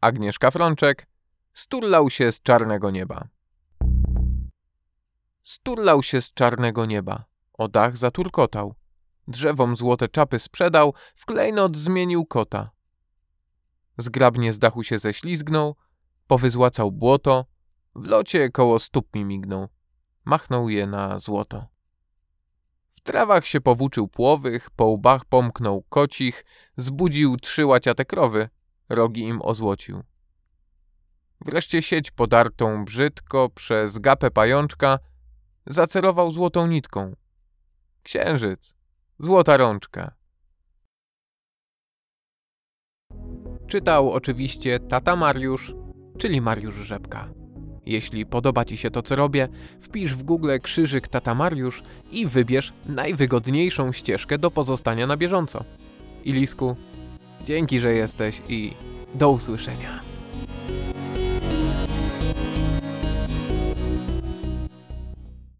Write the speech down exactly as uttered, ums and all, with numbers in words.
Agnieszka Frączek. Sturlał się z czarnego nieba. Sturlał się z czarnego nieba, o dach zaturkotał. Drzewom złote czapy sprzedał, w klejnot zmienił kota. Zgrabnie z dachu się ześlizgnął, powyzłacał błoto, w locie koło stóp mi mignął, machnął je na złoto. W trawach się powłóczył płowych, po łbach pomknął kocich, zbudził trzy łaciate krowy, rogi im ozłocił. Wreszcie sieć podartą brzydko przez gapę pajączka zacerował złotą nitką. Księżyc, złota rączka. Czytał oczywiście tata Mariusz, czyli Mariusz Rzepka. Jeśli podoba Ci się to, co robię, wpisz w Google krzyżyk tata Mariusz i wybierz najwygodniejszą ścieżkę do pozostania na bieżąco. Ilisku, dzięki, że jesteś i do usłyszenia.